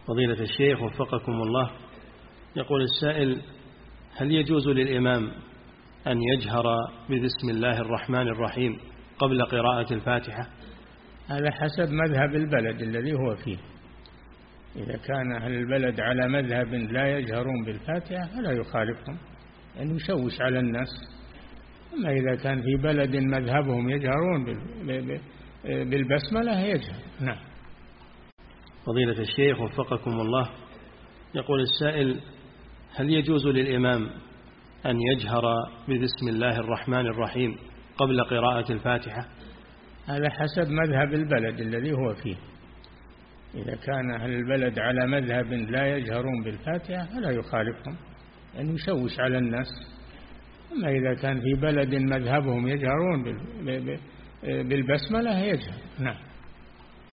فضيلة الشيخ وفقكم الله، يقول السائل: هل يجوز للإمام أن يجهر ببسم الله الرحمن الرحيم قبل قراءة الفاتحة؟ هذا حسب مذهب البلد الذي هو فيه. إذا كان أهل البلد على مذهب لا يجهرون بالفاتحة فلا يخالفهم، أن يشوش على الناس. أما إذا كان في بلد مذهبهم يجهرون بالبسملة يجهر. نعم. فضيلة الشيخ وفقكم الله، يقول السائل: هل يجوز للإمام أن يجهر ببسم الله الرحمن الرحيم قبل قراءة الفاتحة؟ هذا حسب مذهب البلد الذي هو فيه. إذا كان أهل البلد على مذهب لا يجهرون بالفاتحة فلا يخالفهم، أن يشوش على الناس. أما إذا كان في بلد مذهبهم يجهرون بالبسملة يجهر. نعم.